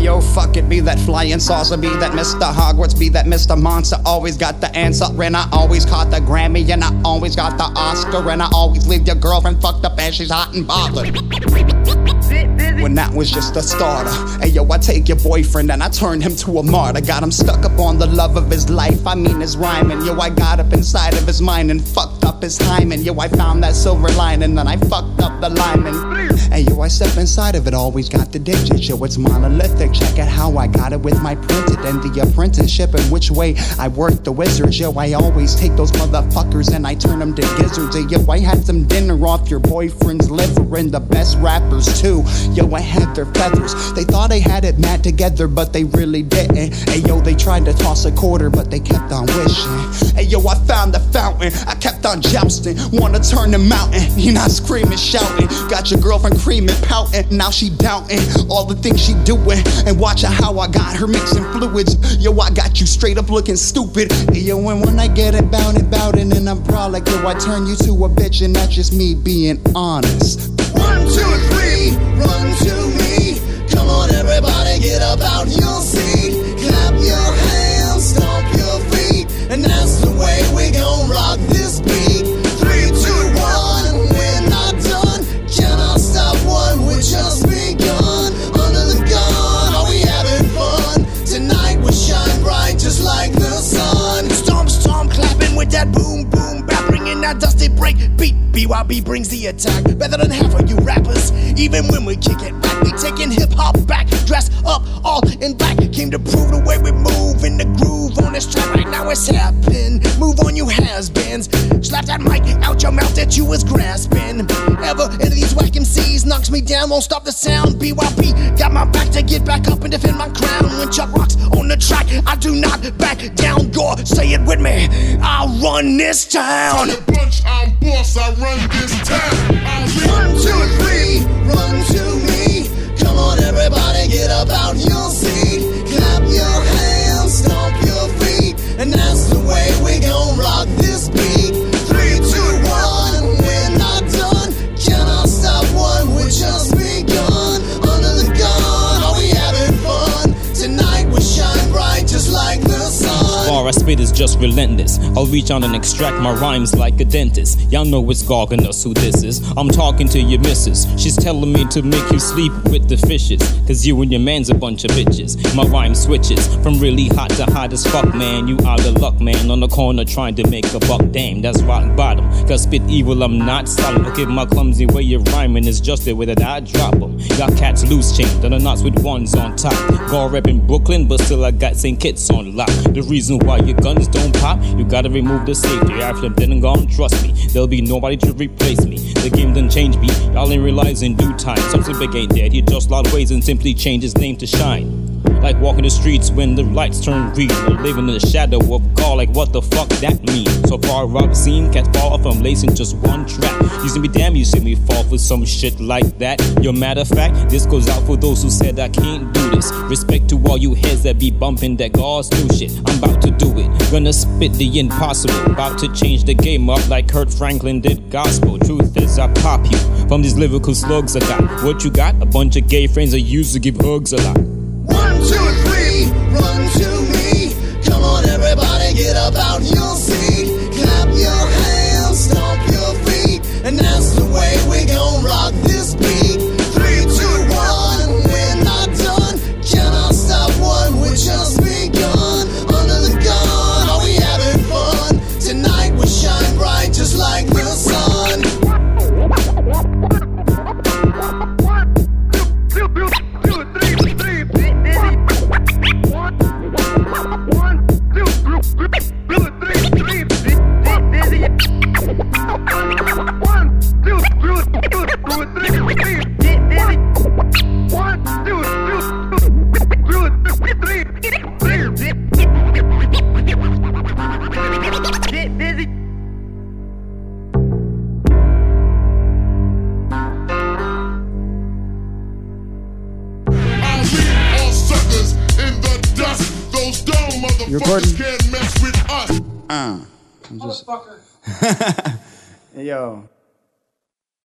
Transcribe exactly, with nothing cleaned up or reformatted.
yo, fuck it, be that flying saucer, be that Mister Hogwarts, be that Mister Monster. Always got the answer, and I always caught the Grammy, and I always got the Oscar, and I always leave your girlfriend fucked up and she's hot and bothered. When that was just a starter. Hey yo, I take your boyfriend and I turn him to a martyr. Got him stuck up on the love of his life, I mean his rhyming. Yo, I got up inside of his mind and fucked up his hymen. Yo, I found that silver lining and I fucked up the lineman. Hey yo, I step inside of it, always got the digits. Yo, it's monolithic, check out how I got it with my printed. And the apprenticeship and which way I work the wizards. Yo, I always take those motherfuckers and I turn them to gizzards. Hey, yo, I had some dinner off your boyfriend's liver and the best rappers too. Yo, I had their feathers. They thought they had it mad together, but they really didn't. Hey yo, they tried to toss a quarter, but they kept on wishing. Hey yo, I found the fountain, I kept on jousting. Wanna turn the mountain, you're not screaming, shouting. Got your girlfriend creaming, pouting, now she doubting all the things she doing. And watching how I got her mixing fluids. Yo, I got you straight up looking stupid. Hey yo, and when I get it bout it, bout it, and I'm proud like yo, I turn you to a bitch, and that's just me being honest. One, two, three, run to me. Come on, everybody, get up out your seat. Clap your hands, stomp your feet, and that's the way we gon' rock this beat. Three, two, one, we're not done. Cannot stop one, we just begun. Under the gun, are we having fun? Tonight we shine bright just like the sun. Stomp, stomp, clapping with that boom, boom, bap, bringing that dusty break beat. B Y B brings the attack, better than half of you rappers. Even when we kick it back, we taking hip-hop back. Dress up all in black, came to prove the way we move in the groove on this track. Right now it's happening, move on you has-beens. Slap that mic out your mouth that you was grasping. Ever into these whack M Cs, knocks me down, won't stop the sound. B Y B got my back to get back up and defend my crown. When Chuck rocks on the track, I do not back down. Gore, say it with me, I'll run this town. On the bunch, I'm boss, I run this town. One, two, three, run to me. Come on, everybody, get up out your seat. Clap your hands, stomp your feet, and that's the way we gon' rock this beat. Three, two, one, we're not done. Cannot stop one, we just begun. Under the gun, are we having fun? Tonight we shine bright just like the sun. Bar I spit is just relentless. I'll reach out and extract my rhymes like a dentist. Y'all know it's Garganus who this is. I'm talking to your missus. She's telling me to make you sleep with the fishes, cause you and your man's a bunch of bitches. My rhyme switches from really hot to hot as fuck, man. You out of luck, man. On the corner trying to make a buck. Damn, that's rock bottom. Cause spit evil, I'm not solid. Look at my clumsy way you're rhyming. It's just the way that I drop them. Got cats loose chained on the knots with ones on top. Gar rep in Brooklyn, but still I got Saint Kitts on lock. The reason why your guns don't pop, you gotta remove the safety. After I'm dead and gone, trust me, there'll be nobody to replace me. The game done changed me, y'all ain't realize in due time. Something big ain't dead, he just lost ways and simply changed his name to Shine. Like walking the streets when the lights turn green, or living in the shadow of God, like what the fuck that mean? So far I've seen cats fall off from lacing just one track. You see me damn, you see me fall for some shit like that. Yo, matter of fact, this goes out for those who said I can't do this. Respect to all you heads that be bumping that God's new shit. I'm about to do it, gonna spit the impossible. About to change the game up like Kurt Franklin did gospel. Truth is I pop you from these lyrical slugs I got. What you got? A bunch of gay friends that used to give hugs a lot. One, two, three, run to me. Come on, everybody, get up out your seat. Clap your hands, stomp your feet, and that's the way we gon' rock this beat. Three, two, one, we're not done. Cannot stop one, we just begun. Under the gun, are we having fun? Tonight we shine bright just like the sun. You recording? Can't mess with us. Uh, I'm just... Yo.